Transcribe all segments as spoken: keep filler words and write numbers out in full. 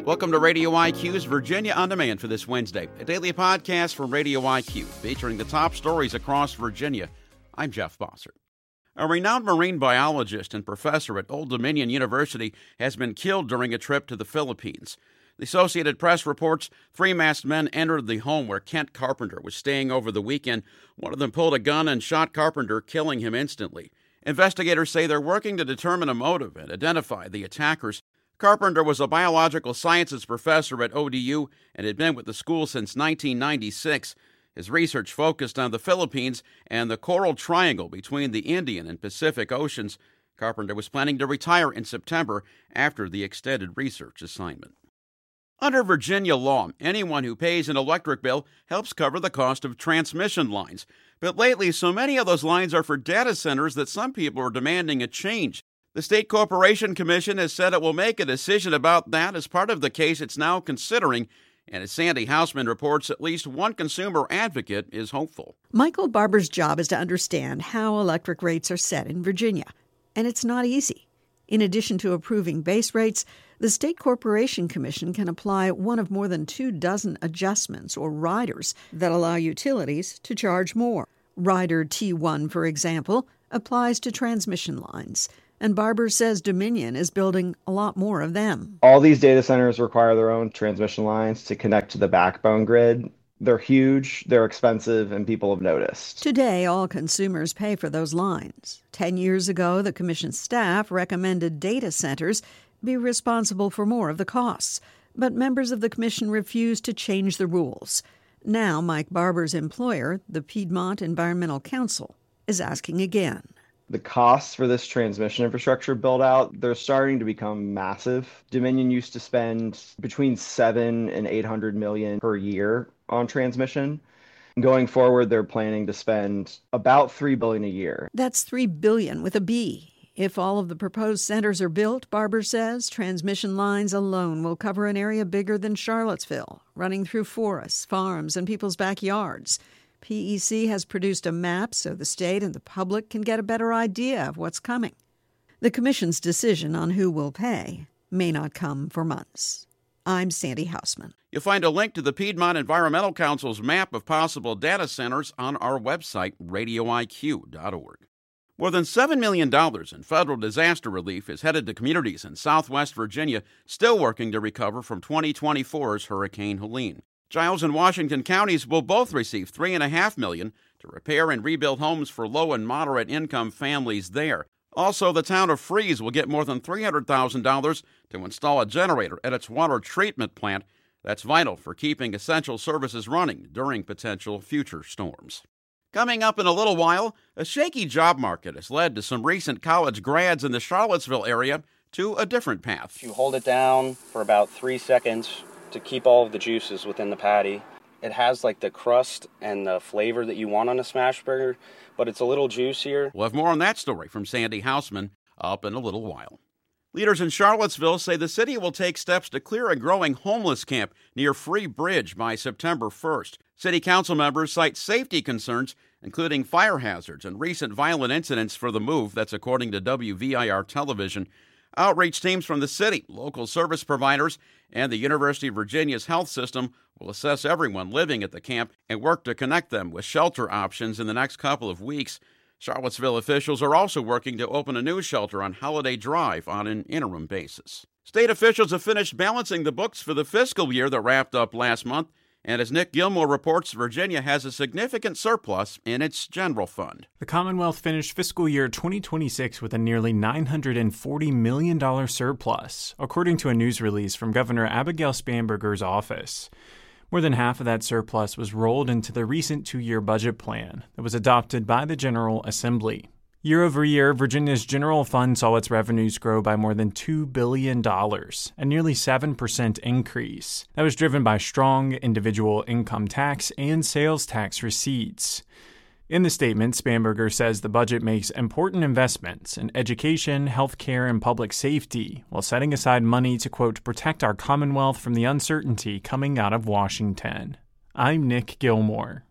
Welcome to Radio I Q's Virginia On Demand for this Wednesday, a daily podcast from Radio I Q featuring the top stories across Virginia. I'm Jeff Bossert. A renowned marine biologist and professor at Old Dominion University has been killed during a trip to the Philippines. The Associated Press reports three masked men entered the home where Kent Carpenter was staying over the weekend. One of them pulled a gun and shot Carpenter, killing him instantly. Investigators say they're working to determine a motive and identify the attackers. Carpenter was a biological sciences professor at O D U and had been with the school since nineteen ninety-six. His research focused on the Philippines and the Coral Triangle between the Indian and Pacific Oceans. Carpenter was planning to retire in September after the extended research assignment. Under Virginia law, anyone who pays an electric bill helps cover the cost of transmission lines. But lately, so many of those lines are for data centers that some people are demanding a change. The State Corporation Commission has said it will make a decision about that as part of the case it's now considering. And as Sandy Hausman reports, at least one consumer advocate is hopeful. Michael Barber's job is to understand how electric rates are set in Virginia, and it's not easy. In addition to approving base rates, the State Corporation Commission can apply one of more than two dozen adjustments or riders that allow utilities to charge more. Rider T one, for example, applies to transmission lines. And Barber says Dominion is building a lot more of them. All these data centers require their own transmission lines to connect to the backbone grid. They're huge, they're expensive, and people have noticed. Today, all consumers pay for those lines. Ten years ago, the commission staff recommended data centers be responsible for more of the costs. But members of the commission refused to change the rules. Now, Mike Barber's employer, the Piedmont Environmental Council, is asking again. The costs for this transmission infrastructure build-out, they're starting to become massive. Dominion used to spend between seven and eight hundred million per year on transmission. Going forward, they're planning to spend about three billion a year. That's three billion with a B. If all of the proposed centers are built, Barber says, transmission lines alone will cover an area bigger than Charlottesville, running through forests, farms, and people's backyards. P E C has produced a map so the state and the public can get a better idea of what's coming. The commission's decision on who will pay may not come for months. I'm Sandy Hausman. You'll find a link to the Piedmont Environmental Council's map of possible data centers on our website, radio I Q dot org. More than seven million dollars in federal disaster relief is headed to communities in southwest Virginia still working to recover from twenty twenty-four's Hurricane Helene. Giles and Washington counties will both receive three point five million dollars to repair and rebuild homes for low and moderate income families there. Also, the town of Freeze will get more than three hundred thousand dollars to install a generator at its water treatment plant. That's vital for keeping essential services running during potential future storms. Coming up in a little while, a shaky job market has led to some recent college grads in the Charlottesville area to a different path. You hold it down for about three seconds to keep all of the juices within the patty. It has like the crust and the flavor that you want on a smash burger, but it's a little juicier. We'll have more on that story from Sandy Hausman up in a little while. Leaders in Charlottesville say the city will take steps to clear a growing homeless camp near Free Bridge by September first. City council members cite safety concerns, including fire hazards and recent violent incidents for the move. That's according to W V I R television. Outreach teams from the city, local service providers, and the University of Virginia's health system will assess everyone living at the camp and work to connect them with shelter options in the next couple of weeks. Charlottesville officials are also working to open a new shelter on Holiday Drive on an interim basis. State officials have finished balancing the books for the fiscal year that wrapped up last month. And as Nick Gilmore reports, Virginia has a significant surplus in its general fund. The Commonwealth finished fiscal year twenty twenty-six with a nearly nine hundred forty million dollars surplus, according to a news release from Governor Abigail Spanberger's office. More than half of that surplus was rolled into the recent two-year budget plan that was adopted by the General Assembly. Year over year, Virginia's general fund saw its revenues grow by more than two billion dollars, a nearly seven percent increase. That was driven by strong individual income tax and sales tax receipts. In the statement, Spanberger says the budget makes important investments in education, healthcare, and public safety, while setting aside money to, quote, protect our Commonwealth from the uncertainty coming out of Washington. I'm Nick Gilmore.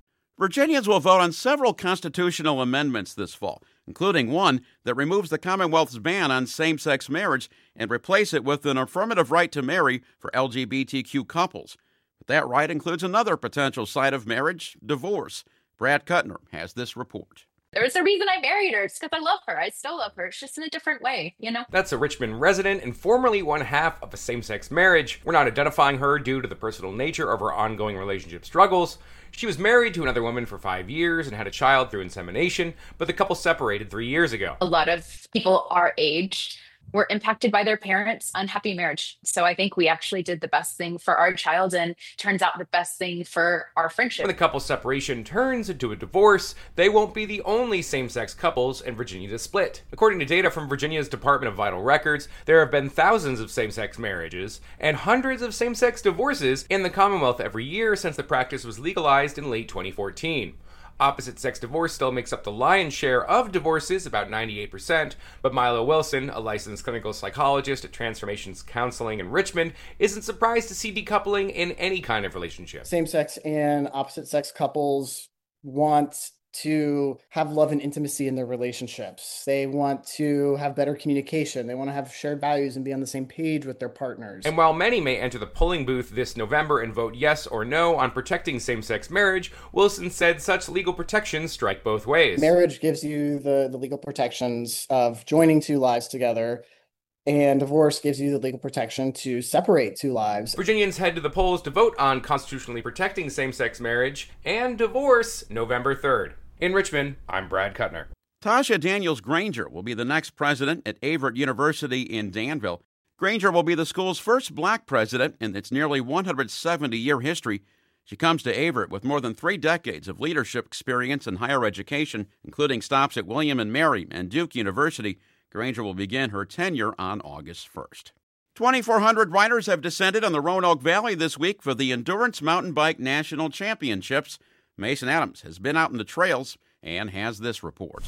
Virginians will vote on several constitutional amendments this fall, including one that removes the Commonwealth's ban on same-sex marriage and replace it with an affirmative right to marry for L G B T Q couples. But that right includes another potential side of marriage, divorce. Brad Kuttner has this report. There's a reason I married her. It's because I love her. I still love her. It's just in a different way, you know? That's a Richmond resident and formerly one half of a same-sex marriage. We're not identifying her due to the personal nature of her ongoing relationship struggles. She was married to another woman for five years and had a child through insemination, but the couple separated three years ago. A lot of people our age were impacted by their parents' unhappy marriage. So I think we actually did the best thing for our child, and turns out the best thing for our friendship. When the couple's separation turns into a divorce, they won't be the only same-sex couples in Virginia to split. According to data from Virginia's Department of Vital Records, there have been thousands of same-sex marriages and hundreds of same-sex divorces in the Commonwealth every year since the practice was legalized in late twenty fourteen. Opposite-sex divorce still makes up the lion's share of divorces, about ninety-eight percent, but Milo Wilson, a licensed clinical psychologist at Transformations Counseling in Richmond, isn't surprised to see decoupling in any kind of relationship. Same-sex and opposite-sex couples want to have love and intimacy in their relationships. They want to have better communication. They want to have shared values and be on the same page with their partners. And while many may enter the polling booth this November and vote yes or no on protecting same-sex marriage, Wilson said such legal protections strike both ways. Marriage gives you the, the legal protections of joining two lives together, and divorce gives you the legal protection to separate two lives. Virginians head to the polls to vote on constitutionally protecting same-sex marriage and divorce November third. In Richmond, I'm Brad Kuttner. Tasha Daniels Granger will be the next president at Averett University in Danville. Granger will be the school's first black president in its nearly one hundred seventy year history. She comes to Averett with more than three decades of leadership experience in higher education, including stops at William and Mary and Duke University. Granger will begin her tenure on August first. twenty-four hundred riders have descended on the Roanoke Valley this week for the Endurance Mountain Bike National Championships. Mason Adams has been out in the trails and has this report.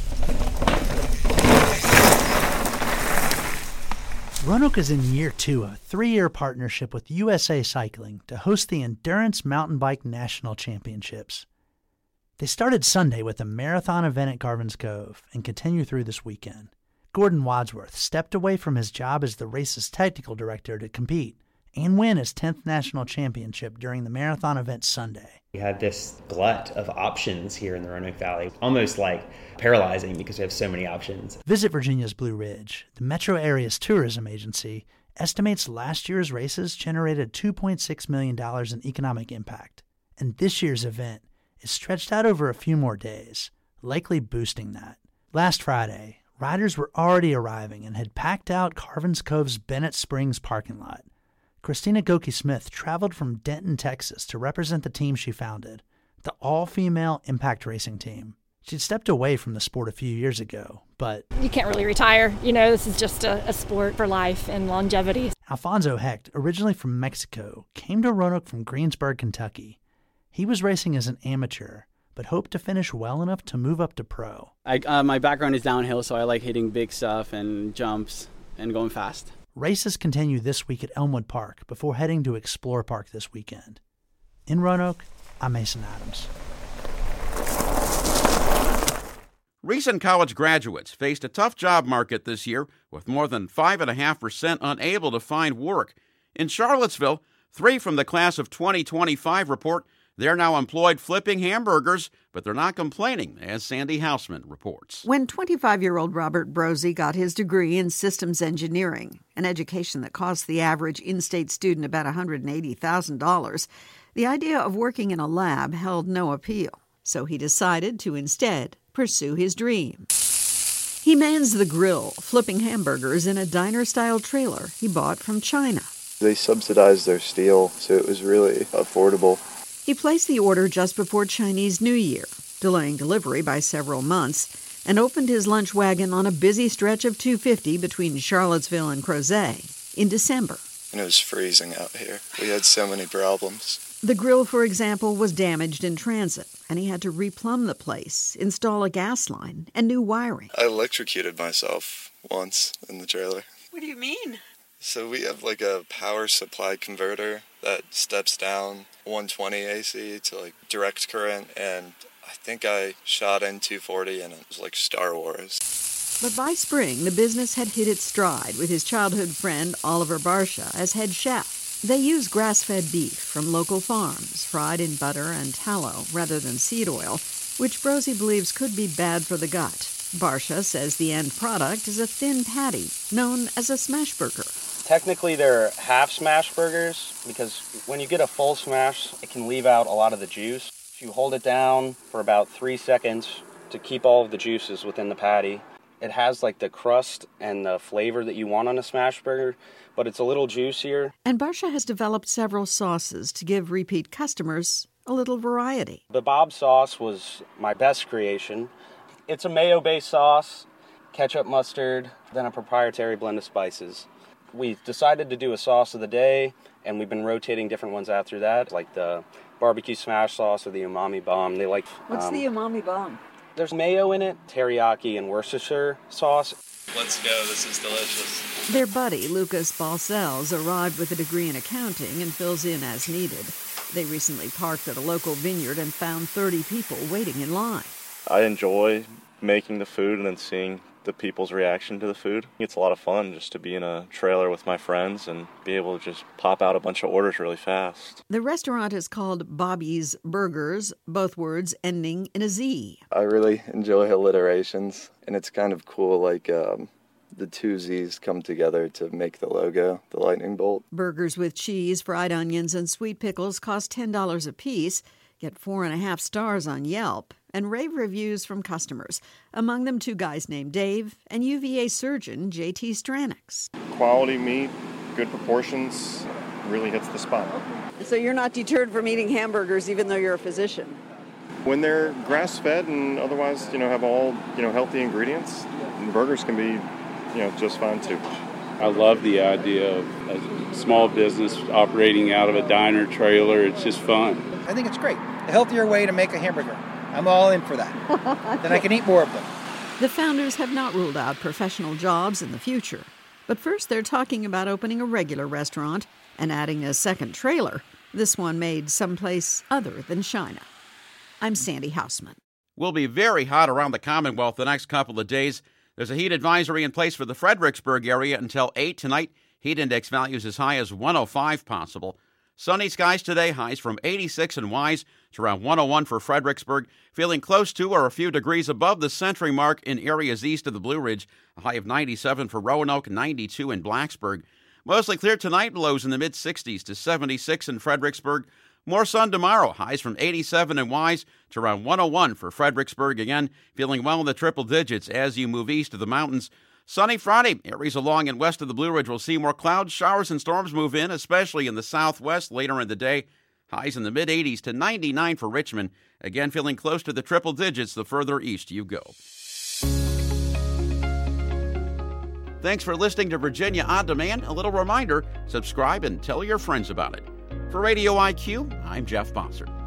Roanoke is in year two of a three-year partnership with U S A Cycling to host the Endurance Mountain Bike National Championships. They started Sunday with a marathon event at Garvin's Cove and continue through this weekend. Gordon Wadsworth stepped away from his job as the race's technical director to compete and win his tenth national championship during the marathon event Sunday. We had this glut of options here in the Roanoke Valley, almost like paralyzing because we have so many options. Visit Virginia's Blue Ridge. The metro area's tourism agency estimates last year's races generated two point six million dollars in economic impact, and this year's event is stretched out over a few more days, likely boosting that. Last Friday, riders were already arriving and had packed out Garvin's Cove's Bennett Springs parking lot. Christina Goki-Smith traveled from Denton, Texas to represent the team she founded, the all-female Impact Racing Team. She'd stepped away from the sport a few years ago, but... You can't really retire. You know, this is just a, a sport for life and longevity. Alfonso Hecht, originally from Mexico, came to Roanoke from Greensburg, Kentucky. He was racing as an amateur, but hoped to finish well enough to move up to pro. I, uh, my background is downhill, so I like hitting big stuff and jumps and going fast. Races continue this week at Elmwood Park before heading to Explore Park this weekend. In Roanoke, I'm Mason Adams. Recent college graduates faced a tough job market this year, with more than five point five percent unable to find work. In Charlottesville, three from the class of twenty twenty-five report they're now employed flipping hamburgers, but they're not complaining, as Sandy Hausman reports. When twenty-five-year-old Robert Brosey got his degree in systems engineering, an education that cost the average in-state student about one hundred eighty thousand dollars, the idea of working in a lab held no appeal. So he decided to instead pursue his dream. He mans the grill, flipping hamburgers in a diner-style trailer he bought from China. They subsidized their steel, so it was really affordable. He placed the order just before Chinese New Year, delaying delivery by several months, and opened his lunch wagon on a busy stretch of two fifty between Charlottesville and Crozet in December. And it was freezing out here. We had so many problems. The grill, for example, was damaged in transit, and he had to replumb the place, install a gas line, and new wiring. I electrocuted myself once in the trailer. What do you mean? So we have like a power supply converter that steps down one twenty A C to like direct current, and I think I shot in two forty and it was like Star Wars. But by spring, the business had hit its stride with his childhood friend Oliver Barsha as head chef. They use grass-fed beef from local farms, fried in butter and tallow rather than seed oil, which Brosey believes could be bad for the gut. Barsha says the end product is a thin patty known as a smash burger. Technically, they're half smash burgers because when you get a full smash, it can leave out a lot of the juice. If you hold it down for about three seconds to keep all of the juices within the patty, it has like the crust and the flavor that you want on a smash burger, but it's a little juicier. And Barsha has developed several sauces to give repeat customers a little variety. The Bob sauce was my best creation. It's a mayo-based sauce, ketchup, mustard, then a proprietary blend of spices. We decided to do a sauce of the day, and we've been rotating different ones after that, like the barbecue smash sauce or the umami bomb. They like. What's um, the umami bomb? There's mayo in it, teriyaki, and Worcestershire sauce. Let's go. This is delicious. Their buddy, Lucas Balcells, arrived with a degree in accounting and fills in as needed. They recently parked at a local vineyard and found thirty people waiting in line. I enjoy making the food and then seeing the people's reaction to the food. It's a lot of fun just to be in a trailer with my friends and be able to just pop out a bunch of orders really fast. The restaurant is called Bobby's Burgers, both words ending in a Z. I really enjoy alliterations, and it's kind of cool, like um, the two Z's come together to make the logo, the lightning bolt. Burgers with cheese, fried onions, and sweet pickles cost ten dollars a piece, get four and a half stars on Yelp, and rave reviews from customers, among them two guys named Dave and U V A surgeon J T Stranix. Quality meat, good proportions, really hits the spot. So you're not deterred from eating hamburgers even though you're a physician? When they're grass-fed and otherwise, you know, have all, you know, healthy ingredients, burgers can be, you know, just fine too. I love the idea of a small business operating out of a diner trailer. It's just fun. I think it's great. A healthier way to make a hamburger. I'm all in for that. Then I can eat more of them. The founders have not ruled out professional jobs in the future. But first they're talking about opening a regular restaurant and adding a second trailer, this one made someplace other than China. I'm Sandy Hausman. We'll be very hot around the Commonwealth the next couple of days. There's a heat advisory in place for the Fredericksburg area until eight tonight. Heat index values as high as one oh five possible. Sunny skies today, highs from eighty-six in Wise to around one oh one for Fredericksburg. Feeling close to or a few degrees above the century mark in areas east of the Blue Ridge. A high of ninety-seven for Roanoke, ninety-two in Blacksburg. Mostly clear tonight, lows in the mid-sixties to seventy-six in Fredericksburg. More sun tomorrow, highs from eighty-seven in Wise to around one oh one for Fredericksburg again. Feeling well in the triple digits as you move east of the mountains. Sunny Friday. Areas along and west of the Blue Ridge will see more clouds. Showers and storms move in, especially in the southwest later in the day. Highs in the mid-eighties to ninety-nine for Richmond. Again, feeling close to the triple digits the further east you go. Thanks for listening to Virginia On Demand. A little reminder, subscribe and tell your friends about it. For Radio I Q, I'm Jeff Bossert.